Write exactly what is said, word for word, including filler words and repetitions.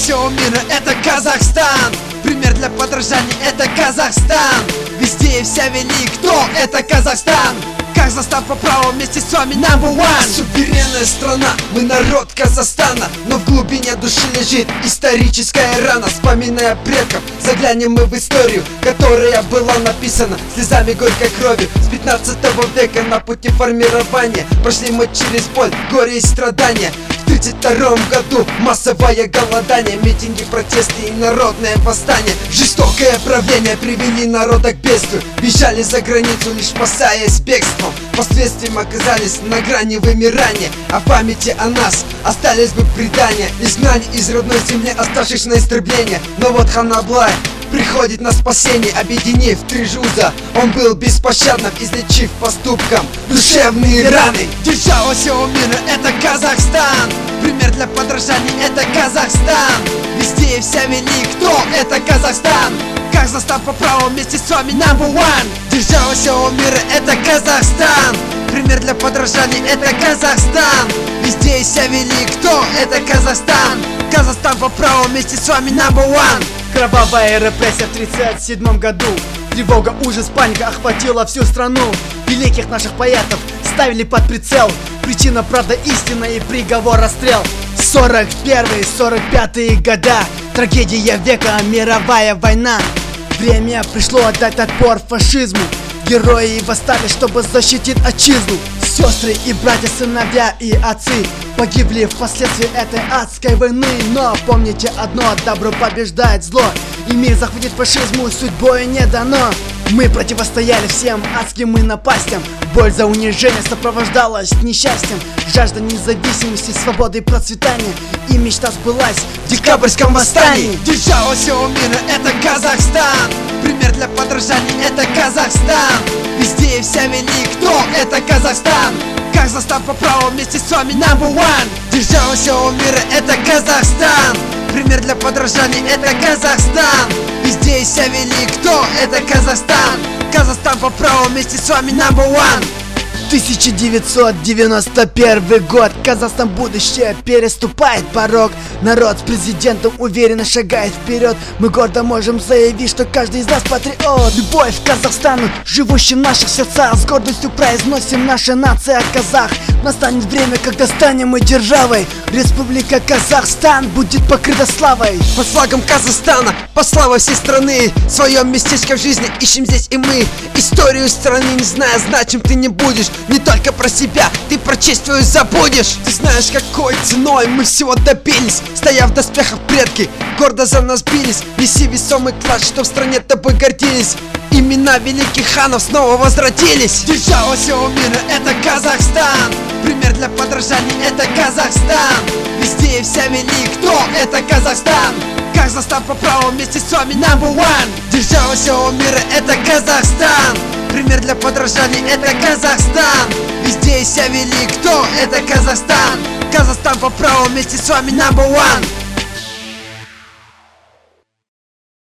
всего мира это Казахстан. Пример для подражания это Казахстан. Везде и вся вели, кто это Казахстан. Казахстан по праву вместе с вами number one. Суверенная страна, мы народ Казахстана, но в глубине души лежит историческая рана. Вспоминая предков, заглянем мы в историю, которая была написана слезами горькой крови. С пятнадцатого века на пути формирования прошли мы через боль, горе и страдания. В тридцать втором году массовое голодание, митинги, протесты и народное восстание. Жестокое правление привели народа к бедствию. Бежали за границу, лишь спасаясь бегством. Последствием оказались на грани вымирания. А в памяти о нас остались бы предания. Изгнание из родной земли, оставшись на истребление. Но вот хан Аблай приходит на спасение, объединив три жуза. Он был беспощадным, излечив поступком душевные раны. Держава всего мира это Казахстан. Пример для подражания это Казахстан. Везде и вся вели, кто это Казахстан. Казахстан по праву вместе с вами number one. Держава всего мира это Казахстан. Пример для подражания это Казахстан. Везде и вся вели, кто это Казахстан. Казахстан по праву вместе с вами number one. Кровавая репрессия в тридцать седьмом году. Тревога, ужас, паника охватила всю страну. Великих наших поэтов ставили под прицел. Причина, правда, истина и приговор расстрел. Сорок первые, сорок пятые года. Трагедия века, мировая война. Время пришло отдать отпор фашизму. Герои восстали, чтобы защитить отчизну. Сестры и братья, сыновья и отцы погибли впоследствии этой адской войны. Но помните одно, добро побеждает зло, и мир захватит фашизму судьбой не дано. Мы противостояли всем адским и напастям. Боль за унижение сопровождалась несчастьем. Жажда независимости, свободы и процветания. И мечта сбылась в декабрьском восстании. Держава всего мира это Казахстан. Пример для подражания это Казахстан. Везде и вся вели, кто это Казахстан. Казахстан по праву вместе с вами number one. Держава всего мира это Казахстан. Пример для подражания это Казахстан. Везде и вся вели, кто это Казахстан. Казахстан по праву вместе с вами number one. тысяча девятьсот девяносто первый год. Казахстан будущее переступает порог. Народ с президентом уверенно шагает вперед. Мы гордо можем заявить, что каждый из нас патриот. Любовь к Казахстану, живущим в наших сердцах. С гордостью произносим: наша нация казах. Настанет время, когда станем мы державой. Республика Казахстан будет покрыта славой. Под флагом Казахстана, по славе всей страны, свое местечко в жизни ищем здесь и мы. Историю страны не зная, значим ты не будешь. Не только про себя, ты про честь твою забудешь. Ты знаешь, какой ценой мы всего добились. Стоя в доспехах предки, гордо за нас бились. Неси весомый клад, что в стране тобой гордились. Имена великих ханов снова возродились. Держава всего мира это Казахстан. Пример для подражания это Казахстан. Везде и вся вели, кто это Казахстан. Казахстан по праву вместе с вами number one. Держава всего мира это Казахстан. Пример для подражания это Казахстан. Везде и вся вели, кто это Казахстан. Казахстан по праву вместе с вами number one.